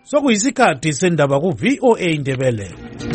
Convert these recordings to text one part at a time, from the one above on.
Sokuyisikhathi sendaba ku VOA Indebele.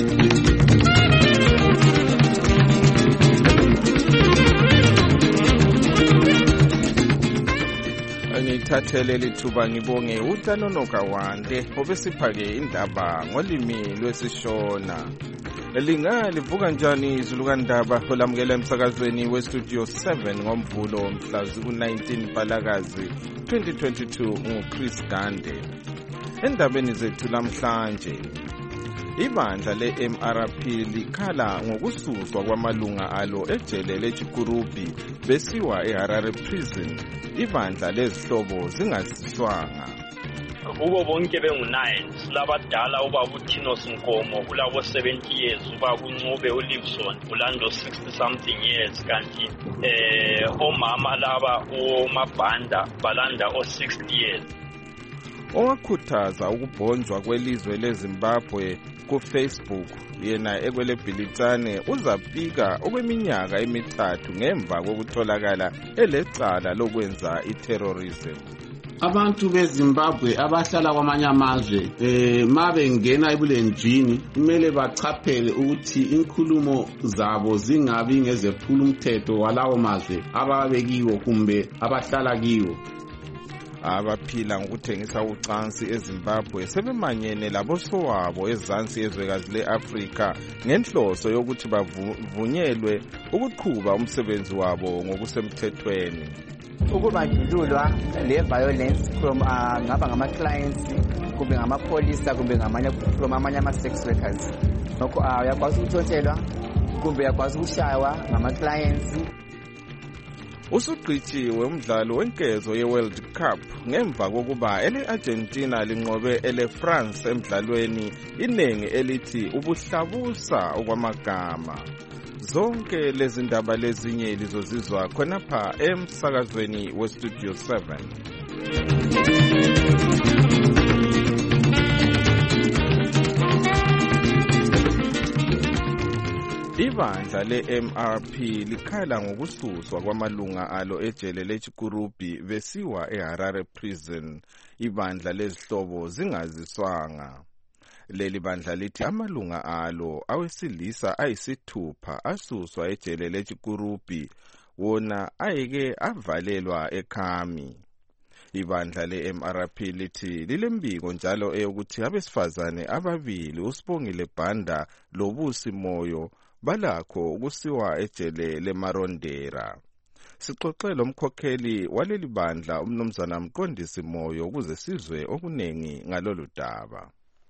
Ngithathele lithuba ngibonge uTanonoka Wande obesiphake indaba ngolimi lwesiShona. Lingalivuka njani izulu kaNdaba olamukela emsakazweni weStudio 7 ngoMvulo mhla ku-19 Mpalakazi 2022 nguChris Gande. Endabeni zethu namhlanje, ibandla le-MRP likhala ngokususwa kwamalunga alo ejele leChikurubi besiwa eHarare Prison. Ibandla lezihlobo zingaziswanga. Kubo bonke bengu-9 silabadala ubaba uTinos Nkomo ulabo 70 years, ubaba uNcube uLivson ulando 60 something years, kanti omama laba oMabhanda balanda 60 years. Owakhuthaza ukubhonjwa kwelizwe leZimbabwe kuFacebook yena ekwelebhilitsane uzafika okweminyaka emithathu ngemva kokutholakala elecala lokwenza iterrorism. Abantu beZimbabwe abahlala kwamanye amazwe mabengena ebulenjini kumele bachaphele ukuthi inkulumo zabo zingabi ngezephula umthetho walawo mazwe ababekiwo kumbe abahlala kiwo. Abaphila ngokuthengisa ucansi eZimbabwe sebemanyene labosowabo ezansi yezwekazi leAfrika ngenhloso yokuthi bavunyelwe ukuqhuba umsebenzi wabo ngokusemthethweni. Ukubandlululwa le violence from ngaba ngama-clients kumbe ngamapolisa kumbe from amanye ama-sex workers. Nokho uyakwazi ukuthothelwa kumbe uyakwazi ukushaywa ngama-clients. Usugqitshiwe umdlalo wenkezo ye-World Cup ngemva kokuba ele-Argentina linqobe ele-France emdlalweni inengi elithi ubuhlabusa okwamagama. Zonke lezi ndaba lezinye lizozizwa khonapha emsakazweni weStudio 7. Ibandla le-MRP likhala ngokususwa kwamalunga alo ejele leChikurubi besiwa eHarare Prison. Ibandla lezihlobo zingaziswanga. Leli bandla lithi amalunga alo awesilisa ayisithupha asuswa ejele leChikurubi wona ayeke avalelwa eKhami. Ibandla le-MRP lithi lilembiko njalo eyokuthi abesifazane ababili uSibongile Banda loBusi Moyo balakho ukusiwa ejele leMarondera. Sixoxele umkhokheli waleli bandla umnumzana Mqondisi Moyo ukuze sizwe okunengi ngalolu daba.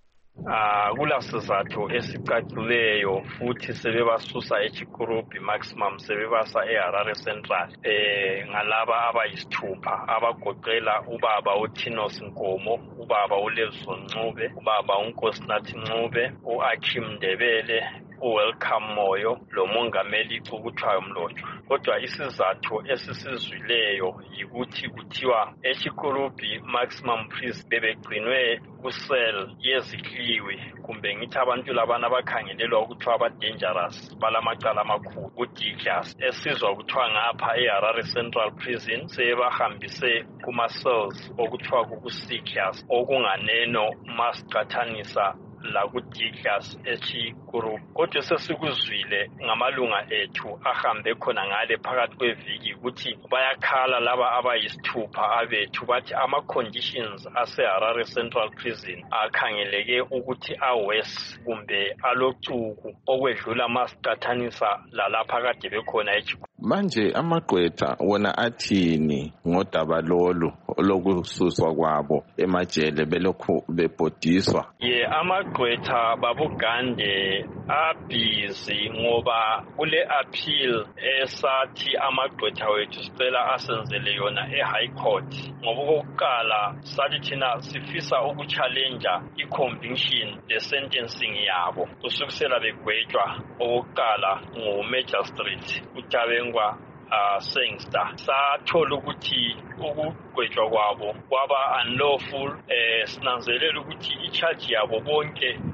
Kulasizathu esicacileyo futhi sebebasusa eChikurubi maximum sebebasa eHarare Central ngalaba abayisithupha abagoqela ubaba uTinos Nkomo, ubaba uLevson Ncube, ubaba uNkosinathi Ncube, uAkim Ndebele, uWelcome Moyo lomongameli Cukutshwayo Mlotshwa. Kodwa isizathu esisizwileyo yikuthi kuthiwa eChikurubi maximum prison bebegcinwe kusel yezikliwi kumbe ngithi abantu labana bakhangelelwa ukuthiwa ba-dangerous balamacala amakhulu ku-D-class esizwa ukuthiwa ngapha eHarare Central Prison sebahambise kuma-cells okuthiwa kuku-C-class okunganeno masiqathanisa la ku-D-class eChikurubi. Kodwa sesikuzwile ngamalunga ethu ahambe khona ngale phakathi kweviki ukuthi bayakhala laba abayisithupha abethu bathi ama-conditions aseHarare Central Prison akhangeleke ukuthi awes kumbe alocuku okwedlula masiqathanisa lalapha kade bekhona eChikurubi. Manje amagqwetha wona athini ngodaba lolu lokususwa kwabo emajele belokhu bebhodiswa? Amagqwetha babugande abhizi ngoba kule appeal esathi amagqwetha wethu sicela asenzele yona eHigh Court. Ngoba okokuqala sathi thina sifisa ukuchallenja i-conviction le-sentencing yabo kusukisela begwetshwa okokuqala nguMagistrate uTabengwa Sengster. Sathola ukuthi ukugwetshwa kwabo kwaba unlawful. Sinanzelela ukuthi i-charge yabo bonke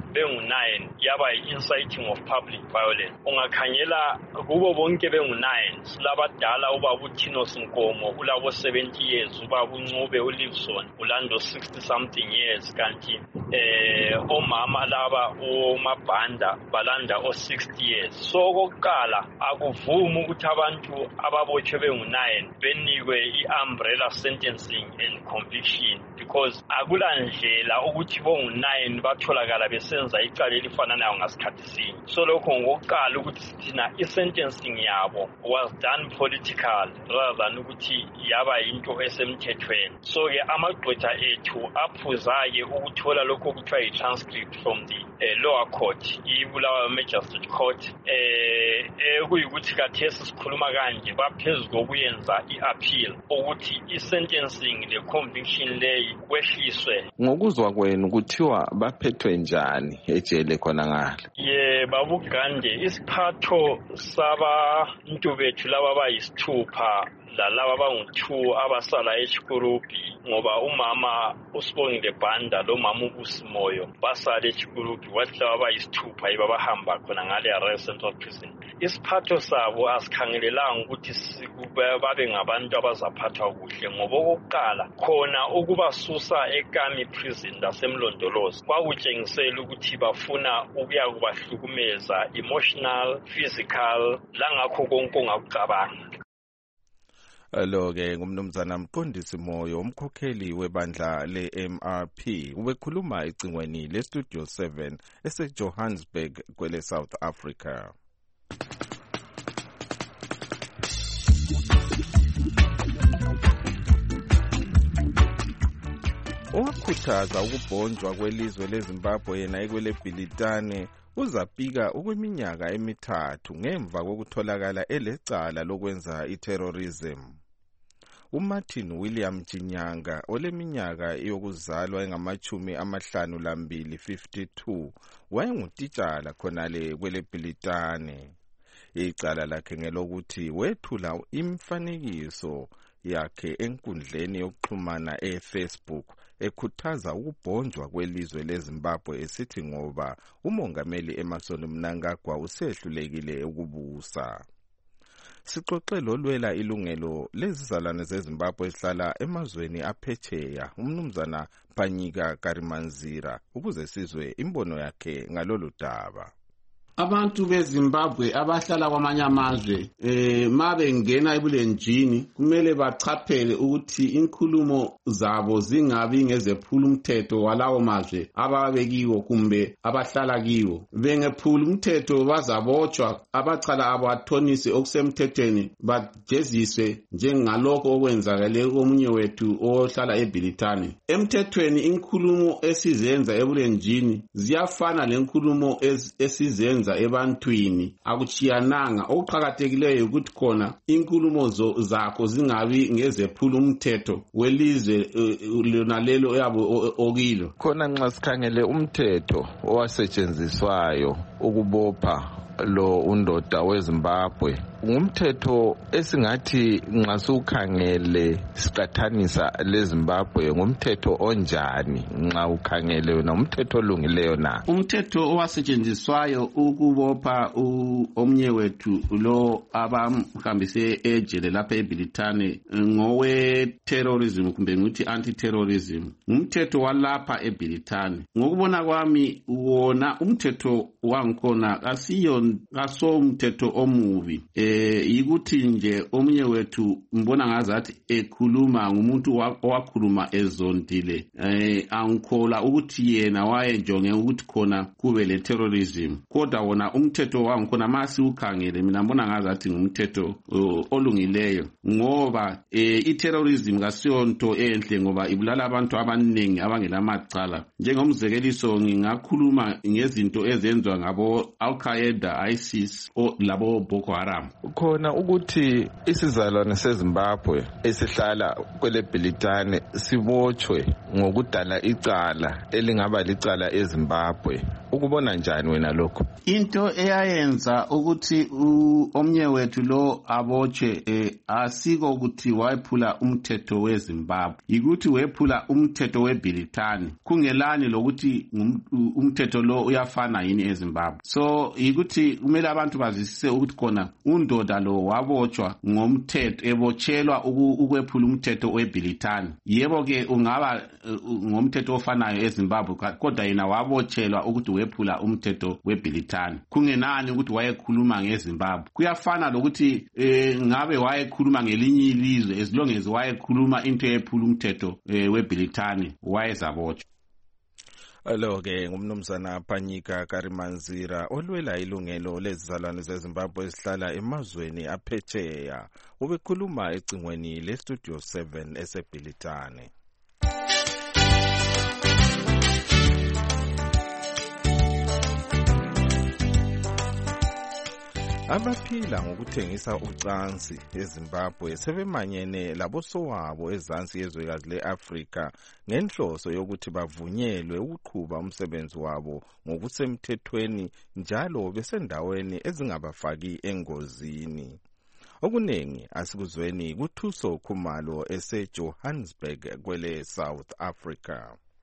bengu-9 yaba yi-inciting of public violence. Ungakhangela kubo bonke bengu-9 silabadala ubaba uTinos Nkomo ulabo 70 years, ubaba uNcube uLivson ulando 60 something years, kanti omama laba oMabhanda balanda o 60 years. So okokuqala akuvumi ukuthi abantu ababotshwe bengu-9 benikwe i-umbrella sentencing and conviction, because akulandlela ukuthi bongu-9 batholakala besenza icala elifananayo ngasikhathi sinye. So lokho ngokuqala ukuthi thina i-sentencing yabo was done political rather than ukuthi yaba into esemthethweni. So ke amagqwetha ethu aphuza-ke ukuthola lokho kuthiwa yi-transcript from the lower court, iBulawayo Magistrate Court, kuyikuthi kathesi sikhuluma kanje baphezu kokuyenza i-appeal ukuthi i-sentencing le-conviction leyi kwehliswe. Ngokuzwa kwenu kuthiwa baphethwe njani ejele khona ngale? Babu Gande, isiphatho sabantu bethu laba bayisithupha lalaba bangu-2 abasala eChikurupi, ngoba umama uSibongile Bhanda lo mama uBusimoyo basala eChikurupi, wathi laba bayisithupha yiba bahamba khona ngale Arrest Central Prison. Isiphatho sabo asikhangelelanga ukuthi babe ngabantu abazaphathwa kuhle, ngoba okokuqala khona ukubasusa eKami Prison lasemlondolozi kwakutshengisela ukuthi bafuna ukuya kubahlukumeza emotional, physical, langakho konke ongakucabanga. Lo-ke ngumnumzana Mqondisi Moyo, umkhokheli webandla le-MRP, ubekhuluma ecingweni le-Studio 7 ese-Johannesburg kwele South Africa. Owakhuthaza ukubhonjwa kwelizwe leZimbabwe yena ekweleBhilitane uzapika okweminyaka emithathu ngemva kokutholakala elecala lokwenza iterrorism. uMartin William Chinyanga oleminyaka yokuzalwa engama-52 52 wayengutitshala khonale kweleBhilitane. Icala lakhe ngelokuthi wethula imifanekiso yakhe enkundleni yokuxhumana eFacebook ekhuthaza ukubhonjwa kwelizwe leZimbabwe esithi ngoba umongameli Emmerson Mnangagwa usehlulekile ukubusa. Sixoxe lolwela ilungelo lezizalwane zeZimbabwe ezihlala emazweni aphetsheya umnumzana Phanyika Karimanzira ukuze sizwe imbono yakhe ngalolu daba. Abantu beZimbabwe abahlala kwamanye amazwe mabengena ebulenjini kumele bachaphele ukuthi inkulumo zabo zingabi ngezephula umthetho walawo mazwe ababekiwo kumbe abahlala kiwo. Bengephula umthetho bazabotshwa, abacala abathonise okusemthethweni bajeziswe njengalokho okwenzakale komunye wethu ohlala eBhilitane. Emthethweni inkulumo esizenza ebulenjini ziyafana lenkulumo esizenza ebantwini, akuchiyananga. Okuqhakathekileyo ukuthi khona inkulumo zakho zingabi ngezephula umthetho welizwe lona lelo yabo okilo. Khona nxa sikhangele umthetho owasetshenziswayo ukubopha lo undoda weZimbabwe, ngumthetho esingathi nxa sikhangele siqathanisa leZimbabwe ngumthetho onjani nxa ukhangele wena umthetho olungileyo na? Umthetho owasetshenziswayo ukubopha omnye wethu lo abamhambise ejele lapha eBhilitane ngowe terrorism kumbe ngithi anti-terrorism, ngumthetho walapha eBhilitane. Ngokubona kwami wona umthetho wangikhona kaso umthetho omubi. Yikuthi nje omunye wethu mbona ngazathi ekhuluma ngumuntu owakhuluma ezondile. Angikhola ukuthi yena wayenjonge ukuthi khona kube le terrorism, kodwa wona umthetho wangikhona masi ukhangele mina mbona ngazathi ngumthetho olungileyo, ngoba i-terrorism kasiyonto enhle ngoba ibulala abantu abaningi abangelamacala. Njengomzekeliso ngingakhuluma ngezinto ezenzwa ngabo Al-Qaeda, ISIS labo Boko Haram? Khona ukuthi isizalwane seZimbabwe esihlala kwele Bhilitane sibotshwe ngokudala icala elingaba licala eZimbabwe. Ukubona njani wena lokho? Into eyayenza ukuthi omnye wethu lo abotshwe asiko ukuthi wayephula umthetho weZimbabwe, yikuthi wephula umthetho weBhilitane, kungelani lokuthi umthetho lo uyafana yini eZimbabwe. So yikuthi kumele abantu bazisise ukuthi khona undoda lo wabotshwa ngomthetho, ebotshelwa ukwephula umthetho weBhilitane. Yebo ke ungaba ngomthetho ofanayo eZimbabwe, kodwa yena wabotshelwa ukuthi wephula umthetho weBhilitane, kungenani ukuthi wayekhuluma ngeZimbabwe. Kuyafana lokuthi ngabe wayekhuluma ngelinye ilizwe, as long as wayekhuluma into ephula umthetho weBhilitane wayezabotshwa. Lo-ke ngumnumzana Phanyika Karimanzira olwela ilungelo lezizalwane zeZimbabwe ezihlala emazweni aphetsheya. Ubekhuluma ecingweni leStudio 7 eseBhilitane. Abaphila ngokuthengisa ucansi eZimbabwe sebemanyene labosowabo ezansi yezwekazi leAfrika ngenhloso yokuthi bavunyelwe ukuqhuba umsebenzi wabo ngokusemthethweni njalo besendaweni ezingabafaki engozini. Okuningi asikuzweni kuThuso Khumalo eseJohannesburg kwele South Africa.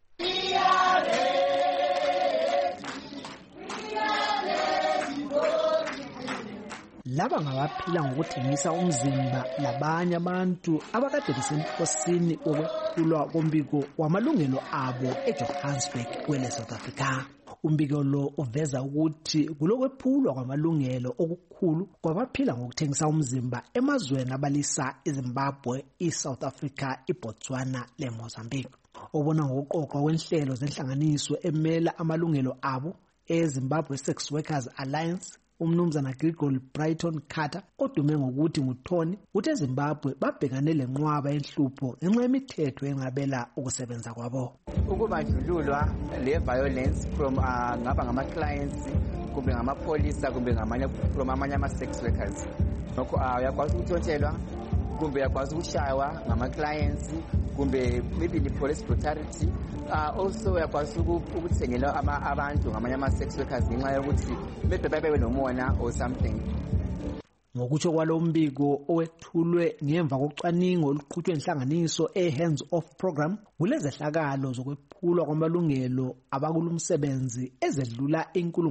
Laba ngabaphila ngokuthengisa umzimba labanye abantu abakade besemkhosini okwephulwa kombiko wamalungelo abo eJohannesburg kwele South Africa. Umbiko lo uveza ukuthi kulokwephulwa kwamalungelo okukhulu kwabaphila ngokuthengisa umzimba emazweni abalisa eZimbabwe, eSouth Africa, eBotswana leMozambique. Obona ngokuqoqwa kwenhlelo zenhlanganiso emela amalungelo abo eZimbabwe Sex Workers Alliance, umnumzana Grigol Brighton Carter odume ngokuthi nguThoni uthe eZimbabwe babhekane lenqwaba enhlupho ngenxa yemithetho engabela ukusebenza kwabo. Ukubandlululwa le violence from ngaba ngama clients kumbe ngamapholisa kumbe from amanye ama sex workers. Nokho uyakwazi ukuthontshelwa kumbe uyakwazi ukushaywa ngama clients kumbe maybe the police brutality. Also uyakwazi ukuthengela abantu ngamanye ama sex workers ngenxa yokuthi maybe babe nomona or something. Ngokutsho kwalo mbiko owethulwe ngemva kokucwaningo oluqhutshwe inhlanganiso hands off program, kulezehlakalo zokwephulwa kwamalungelo abakulumsebenzi ezedlula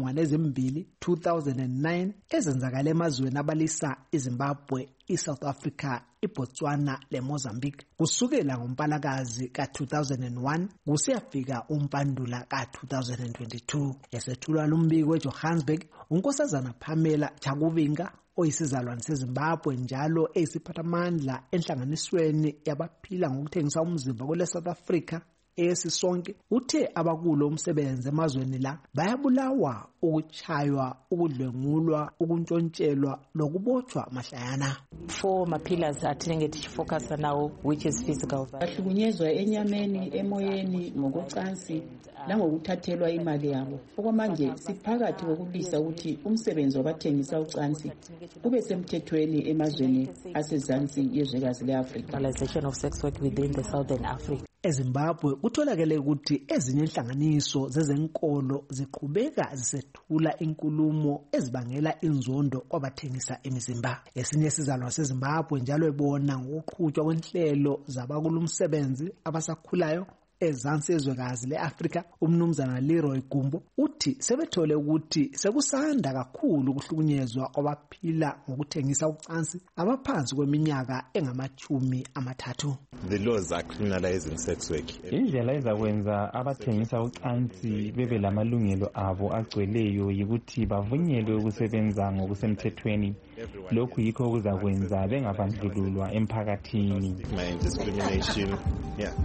2009 ezenzakala emazweni abalisa eZimbabwe, eSouth Africa, eBotswana leMozambique kusukela ngoMpalakazi ka-2001 kusiyafika uMpandula ka-2022. Esethulwa lumbiko eJohannesburg, uNkosazana Pamela Chakuvinga oyisizalwane seZimbabwe njalo eyisiphathamandla enhlanganisweni yabaphila ngokuthengisa umzimba kwele South Africa esisonke uthe abakulo umsebenzi emazweni la bayabulawa, ukuchaywa, ukudlengulwa, ukuntshontshelwa lokubotshwa mahlayana. Four pillars atinenge focus now, which is physical violence. Bahlukunyezwa enyameni, emoyeni, ngokocansi langokuthathelwa imali yabo. Okwamanje siphakathi kokulisa ukuthi umsebenzi wabathengisa ucansi ube semthethweni emazweni asezansi yezwekazi leAfrika. Legalization of sex work within the Southern Africa. eZimbabwe kutholakele ukuthi ezinye inhlanganiso zezenkolo ziqhubeka zisethula inkulumo ezibangela inzondo kwabathengisa imizimba. Esinye isizalwane seZimbabwe njalo ebona ngokuqhutshwa kwenhlelo zabakulumsebenzi abasakhulayo ezansi yezwekazi leAfrika, umnumzana Leroy Gumbo uthi sebethole ukuthi sekusanda kakhulu ukuhlukunyezwa kwabaphila ngokuthengisa ucansi abaphansi kweminyaka engama-30. The laws are criminalizing sex work. Indlela ezakwenza abathengisa ucansi bebe lamalungelo abo agcweleyo yikuthi bavunyelwe ukusebenza ngokusemthethweni. Lokhu yikho kuzakwenza bengabandlululwa emphakathini. Discrimination, yeah.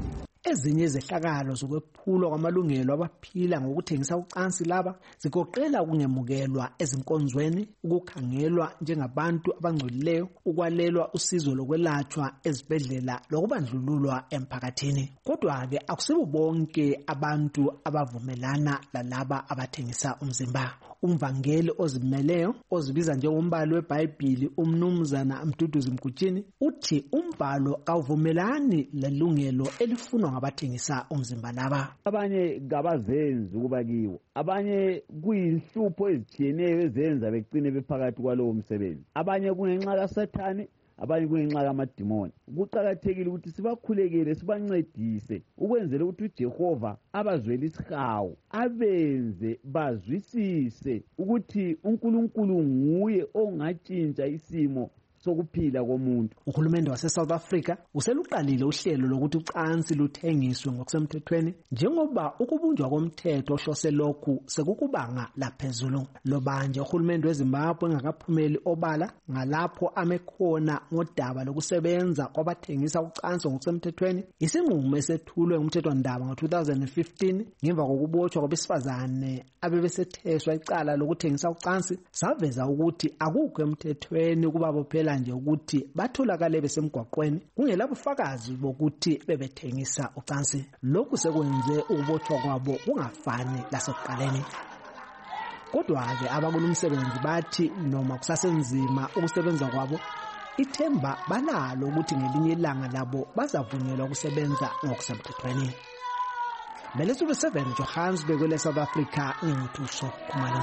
Ezinye izehlakalo zokwephulwa kwamalungelo abaphila ngokuthengisa ucansi laba zigoqela ukungemukelwa ezinkonzweni, ukukhangelwa njengabantu abangcolileyo, ukwalelwa usizo lokwelatshwa ezibhedlela lokubandlululwa emphakathini. Kodwa-ke akusibo bonke abantu abavumelana lalaba abathengisa umzimba. Umvangeli ozimeleyo ozibiza njengombhalo weBhayibhili uMnumzana Mduduzi Mgutshini uthi umbhalo awuvumelani lelungelo elifunwa ngabathengisa umzimba laba. Abanye ngabazenzi ukuba kiwo, abanye kuyinhlupho ezitshiyeneyo ezenza begcine bephakathi kwalowo msebenzi, abanye kungenxa kaSathane, abanye kungenxa kamadimoni. Kuqakathekile ukuthi sibakhulekele, sibancedise ukwenzela ukuthi uJehova abazwele isihawu, abenze bazwisise ukuthi uNkulunkulu nguye ongatshintsha isimo sokuphila komuntu. Uhulumende wase-South Africa useluqalile uhlelo lokuthi ucansi luthengiswe ngokusemthethweni njengoba ukubunjwa komthetho ohlose lokhu sekukubanga laphezulu. Lobanje uhulumende weZimbabwe engakaphumeli obala ngalapho amekhona ngodaba lokusebenza kwabathengisa ucansi ngokusemthethweni. Isinqumo esethulwe ngumthethwandaba ngo-2015 ngemva kokubotshwa kwabesifazane abebesetheswa icala lokuthengisa ucansi saveza ukuthi akukho emthethweni ukuba bophela nje ukuthi batholakale besemgwaqweni kungelabufakazi bokuthi bebethengisa ucansi. Lokhu sekwenze ukubotshwa kwabo kungafani lasekuqaleni. Kodwa-ke abakulumsebenzi bathi noma kusasenzima ukusebenza kwabo, ithemba balalo ukuthi ngelinye ilanga labo bazavunyelwa ukusebenza ngokusemthethweni. Belethuke 7 Johannesburg kwele South Africa ngimthuso Khumalo.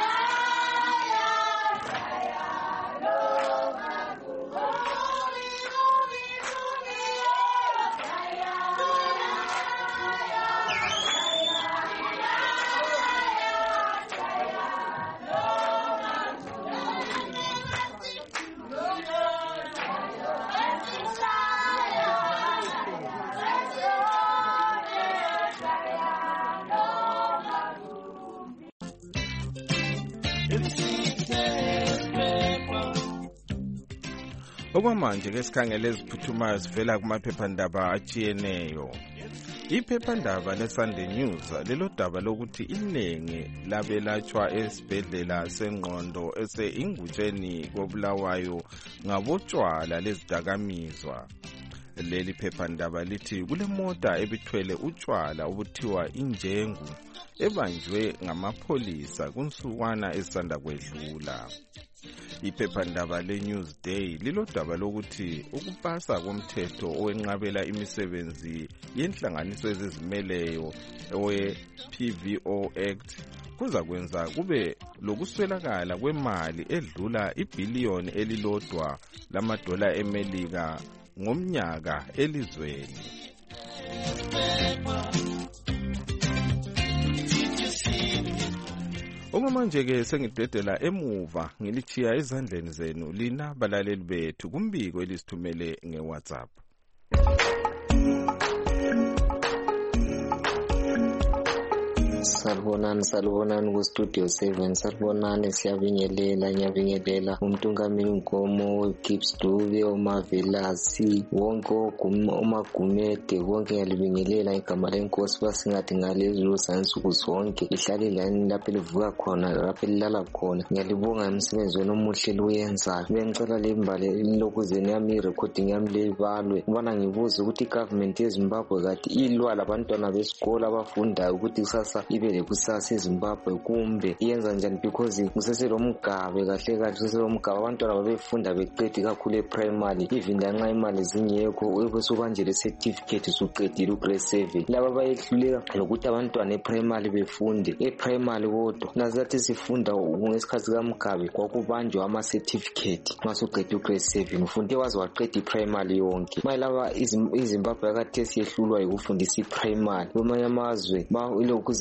Okwamanje ke sikhangele eziphuthumayo sivela kumaphephandaba atshiyeneyo. Iphephandaba leSunday News lelodaba lokuthi iningi labelatshwa esibhedlela sengqondo ese-Ingutsheni koBulawayo ngabotshwala lezidakamizwa. Leli phephandaba lithi kulemota ebithwele utshwala obuthiwa injengu ebanjwe ngamapholisa kunsukwana esisanda kwedlula. Iphephandaba leNewsday lilodaba lokuthi ukupasa komthetho owenqabela imisebenzi yenhlanganiso ezizimeleyo owe-PVO Act kuza kwenza kube lokuswelakala kwemali edlula ibhiliyoni elilodwa lamadola eMelika ngomnyaka elizweni. Okwamanje-ke sengidedela emuva ngilithiya ezandleni zenu lina balaleli bethu kumbiko elisithumele ngeWhatsApp. Salibonani ku-Studio 7. Salibonani, ngiyabingelela umtungameli Nkomo, Gibbs Dube, uMavelasi, wonke uMagumede, wonke ngiyalibingelela igama lenkosi basingathi ngalezulu sansuku zonke lihlale lani lapho livuka khona lapho lilala khona. Ngiyalibonga umsebenzi wenu omuhle liwenzayo. Bengicela limbale lokuzeni yami recording yami libalwe ubana ngibuze ukuthi igovernment yeZimbabwe kati ilwa labantwana besikole abafundayo ukuthi kusasa ibe lekusasa eZimbabwe kumbe iyenza njani, because kuseselomgabe kahle kuseselomgabe abantwana babefunda beqedi kakhulu eprimary even lanxa imali zingekho ebesubanje certificate suqedile ugrade 7. Laba bayehluleka lokuthi abantwana eprimary befunde eprimary kodwa nazathi sifunda ngesikhathi kaMgabe kwakubanjwa ama-certificate masuqede ugrade 7 ufunde waze waqeda iprimary yonke. Mayelaba iZimbabwe yakade siyehlulwa yikufundisa iprimary. Kwamanye amazwe ilokuzeni igovernment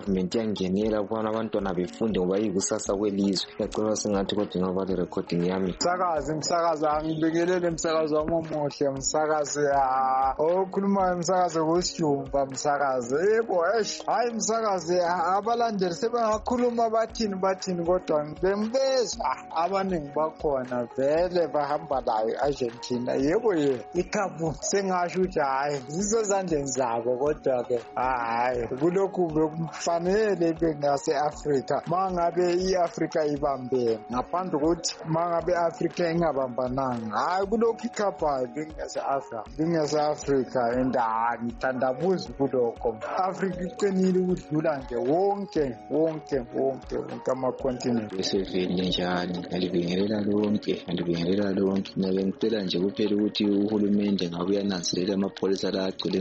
government yangenela ukubana abantwana befunde ngoba yikusasa kwelizwe. Ngiyacela sengathi kodwa ngoba le recording yami. Umsakazi angibingelele umsakazi wami omuhle umsakazi okhuluma umsakazi wesijumba umsakazi yebo hayi umsakazi abalandeli sebengakhuluma bathini kodwa bembezwa abaningi bakhona vele bahamba layo Argentina yebo ikhaphu sengasho ukuthi hayi zisezandleni zabo kodwa ke hayi kulokhu bekufanele bengase-Afrika mangabe i-Afrika ibambe ngaphandle kokuthi mangabe i-Afrika ingabambananga hayi kulokhu ikhapha bengase-Afrika and ngithandabuza kulokho Afrika iqinile ukudlula nje wonke ama-continent. Eseveli njani ngibingelela lonke ngicela nje kuphela ukuthi uhulumende ngabe uyananzelela amapholisa la agcwele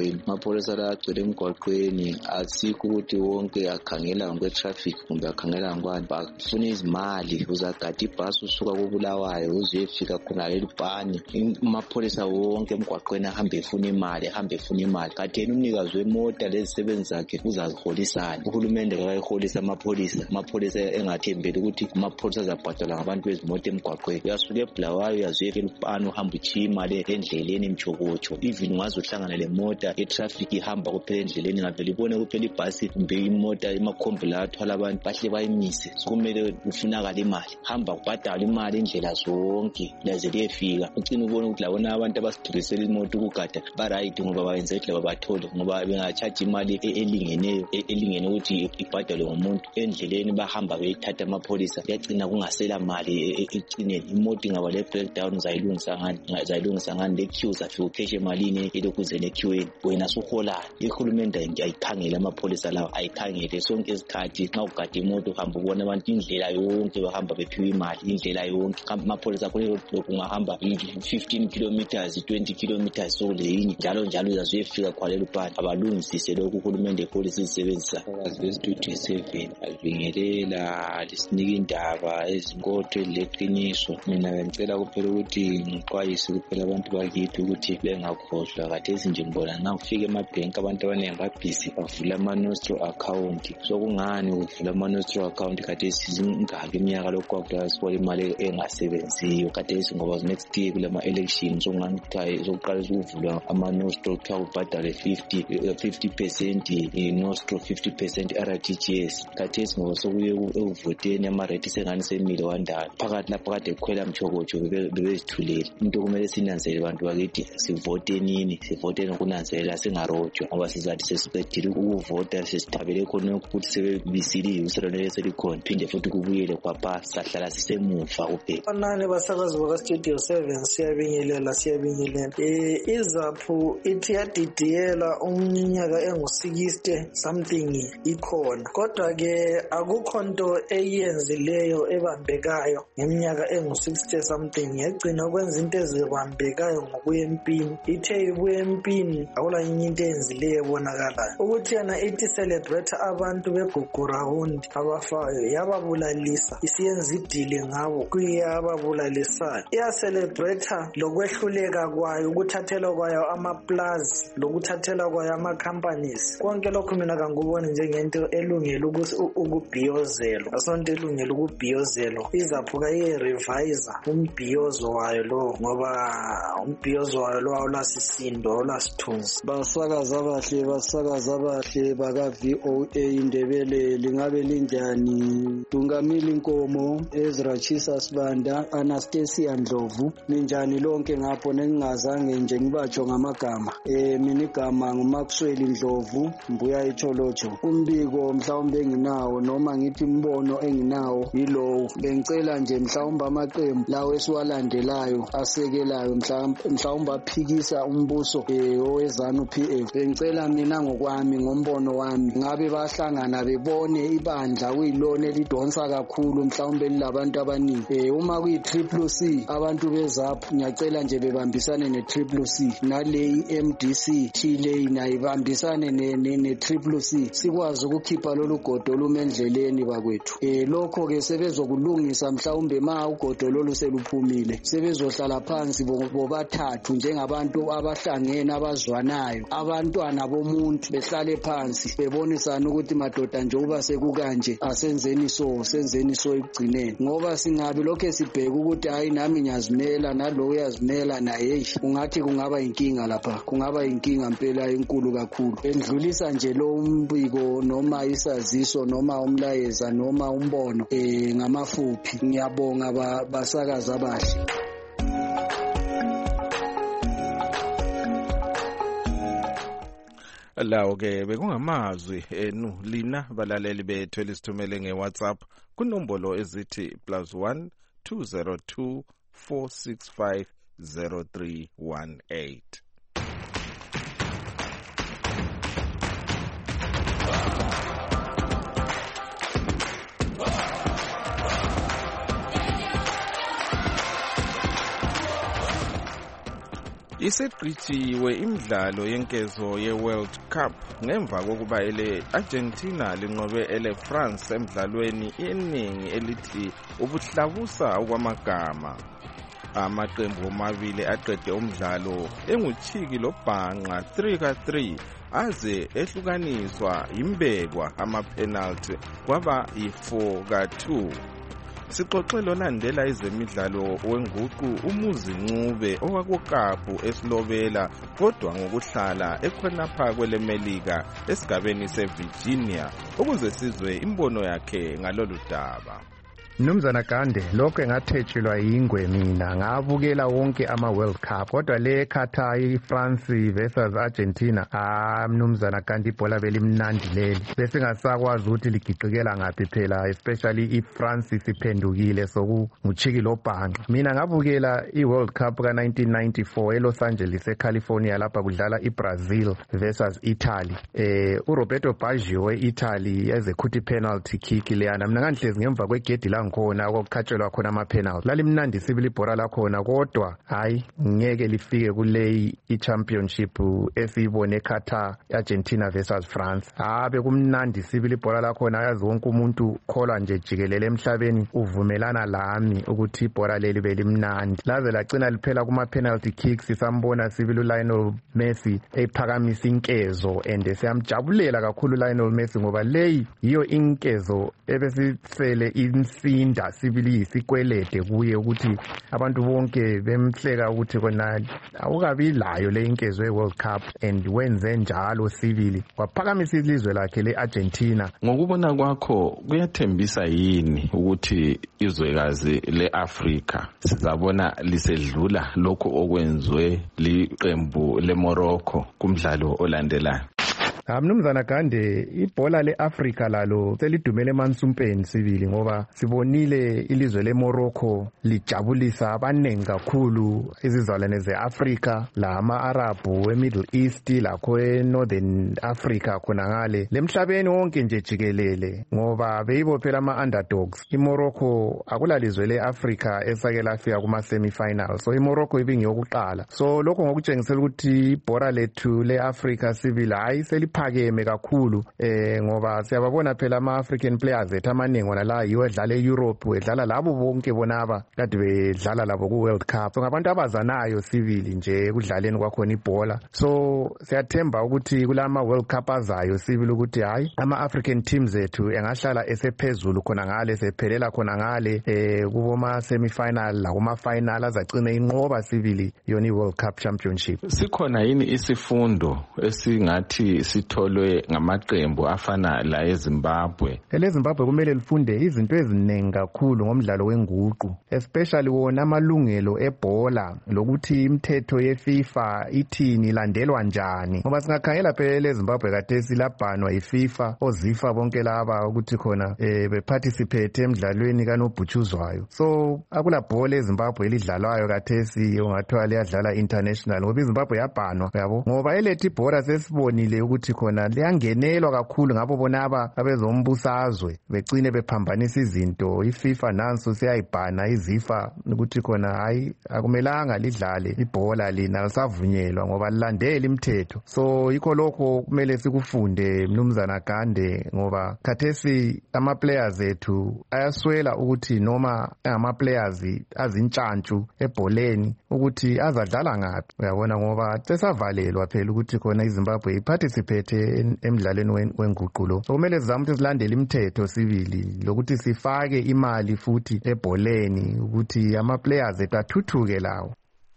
emgwaqweni asikho ukuthi wonke akhangela ngokwe-traffic kumbe akhangela ngokwani bafuna izimali uzagada ibhasi usuka koBulawayo uzuyefika khona eLupane amapholisa wonke emgwaqweni ahambe efuna imali kanti yena umnikazi wemota lezisebenzi zakhe uzaziholisana uhulumende akayiholisa amapholisa engathembeli ukuthi amapholisa azabhadalwa ngabantu bezimoto emgwaqweni uyasuka eBulawayo uyazuyeka eLupane uhamba uchiya imali endleleni emjokotsho even ungazohlangana lemota itraffic ihamba kuphela endleleni ngavele ibone kuphela ibhasi kumbe imota emakhombi la athwala abantu bahle bayimise kumele ufunakala imali hamba ubhadala imali indlela zonke laze liyefika ucina ubone ukuthi labona abantu abasidurisela imoto ukugada baright ngoba bayenza indlela babathole ngoba bengachaji imali elingene ukuthi ibhadalwe ngumuntu endleleni bahamba beyithatha amapholisa yagcina kungasela mali ecineni imoto ingaba le breakdown zayilungisa ngani le queue zafika ukheshe emalini elokuzene equeweni wena suholana ihulumende ayikhangele amapholisa lawo ayikhangele sonke isikhathi xa ugada imoto uhamba ubona abantu indlela yonke bahamba bephiwa imali indlela yonke amapholisa akho kungahamba 15 kilometers 20 kilometers soleyini njalo uzazuyefika khwalela upani abalungisise lokhu uhulumende policy isebenzisa Studio 7 alibingelela lisinike indaba ezinkotho leqiniso mina ngicela kuphela ukuthi ngiqwayise kuphela abantu bakithi ukuthi bengakhohlwa kade ezinje ngibona na ufike emabhenki abantu abaningi babhizi bavula ama-nostro account sokungani uvula ama-nostro account kade sizingaki iminyaka lokhu kwakudala sibona imali engasebenziyo kade ngoba next year kule ma-election sokungani kuthiwa sokuqala ukuvula ama-nostro kuthiwa ubhadale 50% i-nostro 50% RTGS kade ngoba sokuye evoteni ama-rate sengani semile wandala phakathi lapho kade kukhwela mchokotsho bebezithulele into kumele sinanzele bantu bakithi sivoteni kunanzelela singarojwa ngoba sizathi sesiqedile ukuvota sesithabele khona ukuthi sebebisile uselonele selikhona phinde futhi kubuyele kwapha sahlala sisemuva kuphela. Banane basakazi baka-Studio 7 siyabingelela izaphu ithi yadidiyela umnyaka engu-60 something ikhona kodwa-ke akukho nto eyenzileyo ebambekayo ngeminyaka engu-60 something yagcina ukwenza into ezibambekayo ngokuya empini ithe ibuya empini akula yinye into eyenzileyo ebonakalayo ukuthi yena ithi celebrate abantu beGugurawundi abafayo yababulalisa isiyenza idile ngabo kuyababulalisayo iyacelebrate lokwehluleka kwayo ukuthathela kwayo amaplazi lokuthathela kwayo ama-companies konke lokhu mina kanguboni njengento elungele ukubhiyozelwa asonto elungele ukubhiyozelwa izaphuka iyerevisa umbhiyozo wayo lo ngoba umbhiyozo wayo lo awulasisindo awulasithunzi. Basakaza abahle baka-VOA Indebele lingabe linjani? Dungamili Nkomo, Ezra Chisa Sibanda, Anastasia Ndlovu ninjani lonke ngapho nengingazange nje ngibatsho ngamagama mina igama nguMaxwell Ndlovu Mbuya eCholocho. Umbiko mhlawumbe enginawo noma ngithi imbono enginawo yilowo bengicela nje mhlawumbe amaqembu lawo esiwalandelayo asekelayo mhlawumbe aphikisa umbuso owezanu PF bengicela mina ngokwami ngombono wami ngabe bahlangana bebone ibandla kuyilona elidonsa kakhulu mhlawumbe lilabantu abaningi uma kuyi-CCC abantu bezaphu ngiyacela nje bebambisane ne-CCC naleyi MDC Chile nayibambisane ne-CCC sikwazi ukukhipha lolu godo lumendleleni bakwethu lokho ke sebezokulungisa mhlawumbe ma ugodo lolu seluphumile sebezohlala phansi bobathathu njengabantu abahlangene abazwanayo abantwana bomuntu behlale phansi bebone sibonisana ukuthi madoda nje uba sekukanje asenzeni so ekugcineni, ngoba singabe lokho sibheka ukuthi hayi nami ngiyazimela nalo uyazimela naye, ungathi kungaba inkinga lapha, kungaba inkinga impela enkulu kakhulu. Endlulisa nje lo umbiko noma isaziso noma umlayeza noma umbono ngamafuphi. Ngiyabonga basakaza abahle. Lawo ke bekungamazwi enu lina balaleli bethu elisithumele ngeWhatsApp kunombolo ezithi +1 202 465 0318. Iseqitshiwe imidlalo yenkezo ye-World Cup ngemva kokuba ele-Argentina linqobe ele-France emidlalweni eningi elithi ubuhlabusa okwamagama. Amaqembu omabili aqede umdlalo enguchiki lobhanqa 3-3 aze ehlukaniswa imbekwa ama-penalty kwaba yi-4-2. Sixoxelo landela izemidlalo wenguqu Umuzi Ncube owakukaphu esilobela kodwa ngokuhlala ekhonapha kwelemelika esigabeni seVirginia ukuze sizwe imbono yakhe ngalolu daba. Mnumzana Gande, lokho engathetshulwa yingwe mina ngabukela wonke ama-World Cup kodwa le Qatar France versus Argentina mnumzana Gande ibhola belimnandi leli bese ngasakwazi ukuthi ligiqikela ngaphi phela, especially iFrance siphendukile sokunguchiki lobhanqa. Mina ngabukela iWorld Cup ka-1994 eLos Angeles eCalifornia lapha kudlala iBrazil versus Italy. uRoberto Baggio we-Italy ezekhuthi penalty kick leyana mina ngangihlezi ngemva kwegedi la khona okukhatshelwa khona ama-penalty. Lalimnandi sibili ibhola lakhona kodwa hayi ngeke lifike kule i-championship esiyibone eQatar Argentina versus France. Bekumnandi sibili ibhola lakhona, yazi wonke umuntu kholwa nje jikelele emhlabeni uvumelana lami ukuthi ibhola leli belimnandi. Laze lagcina liphela kuma-penalty kicks, sambona sibili uLionel Messi ephakamisa inkezo and siyamjabulela kakhulu uLionel Messi ngoba leyi yiyo inkezo ebesisele insinda sibili isikwelede kuye ukuthi abantu bonke bemhleka ukuthi kona awukabi layo le inkezo ye-World Cup, and wenze njalo sibili waphakamisa ilizwe lakhe le-Argentina. Ngokubona kwakho kuyathembisa yini ukuthi izwekazi le-Afrika sizabona lisedlula lokho okwenzwe liqembu leMorocco kumdlalo olandelayo? Mnumzana Gande, ibhola le-Afrika lalo selidumele emansumpeni sibili ngoba sibonile ilizwe leMorocco lijabulisa abanengi kakhulu izizalwane ze-Afrika, la ama-Arabhu e-Middle East lakho e-Northern Africa khona ngale lemhlabeni wonke nje jikelele ngoba beyibo phela ama-underdogs. IMorocco akulalizwe le-Afrika esake lafika kuma-semi-final, so iMorocco ibingiyokuqala. So lokho ngokutshengisela ukuthi ibhola lethu le-Afrika sibili hayi phakeme kakhulu ngoba siyababona phela ama-African players ethu amaningi wona la yiwo edlala e-Europe, edlala labo bonke bonaba kade bedlala labo ku-World Cup. So ngabantu abazanayo sibili nje ekudlaleni kwakhona ibhola. So siyathemba ukuthi kulama World Cup azayo sibili ukuthi hayi ama-African teams ethu engahlala esephezulu khona ngale, sephelela khona ngale kuboma semi-final la kuma-final azagcina inqoba sibili yona i-World Cup Championship. Sikhona yini isifundo esingathi sitholwe ngamaqembu afana la eZimbabwe? EZimbabwe kumele lifunde izinto eziningi kakhulu ngomdlalo wenguqu, especially wona amalungelo ebhola lokuthi imithetho yeFIFA ithini ilandelwa njani, ngoba singakhangela phela eZimbabwe kade silabhanwa yiFIFA ozifa bonke laba ukuthi khona beparticipate emidlalweni kanobhutshuzwayo. So akula bhola eZimbabwe elidlalwayo kade ungathiwa liyadlala international ngoba iZimbabwe yabhanwa yabo, ngoba elethi ibhola sesibonile ukuthi khona liyangenelwa kakhulu ngabo bonaba abezombusazwe begcine bephambanisa izinto. iFIFA nanso siyayibhana izifa ukuthi khona hayi akumelanga lidlale ibhola lina lisavunyelwa ngoba lilandela imithetho. So yikho lokho kumele sikufunde Mnumzana Gande, ngoba khathesi ama-players ethu ayaswela ukuthi noma ama-players azintshantshu ebholeni ukuthi azadlala ngaphi, uyabona, ngoba sesavalelwa phela ukuthi khona iZimbabwe iparticipate bethe emidlalweni wenguqulo. So kumele sizame ukuthi silandele imithetho sibili lokuthi sifake imali futhi ebholeni ukuthi ama-players ethu athuthuke lawo.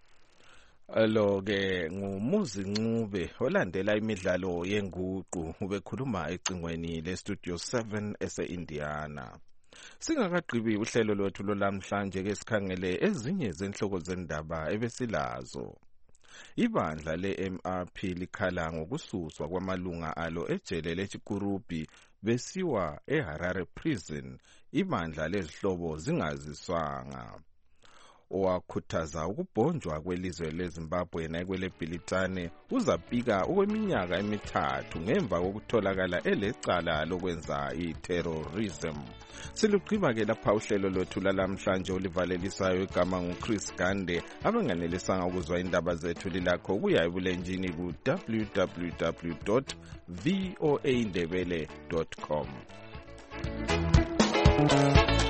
Lo-ke ngumuzi Ncube olandela imidlalo yenguqu ubekhuluma ecingweni le-Studio 7 ese-Indiana. Singakagqibi uhlelo lwethu lolamhlanje ke sikhangele ezinye zenhloko zendaba ebesilazo. Ibandla le-MRP likhala ngokususwa kwamalunga alo ejele leChikurubi besiwa eHarare Prison, ibandla lezihlobo zingaziswanga. Owakhuthaza ukubhonjwa kwelizwe leZimbabwe nakweleBhilitane uzapika okweminyaka emithathu ngemva kokutholakala elecala lokwenza i-terrorism. Silugqiba ke lapha uhlelo lwethu lalamhlanje olivalelisayo igama nguChris Gande. Abanganelisanga ukuzwa indaba zethu lilakho kuya ebulenjini ku www.voaindebele.com.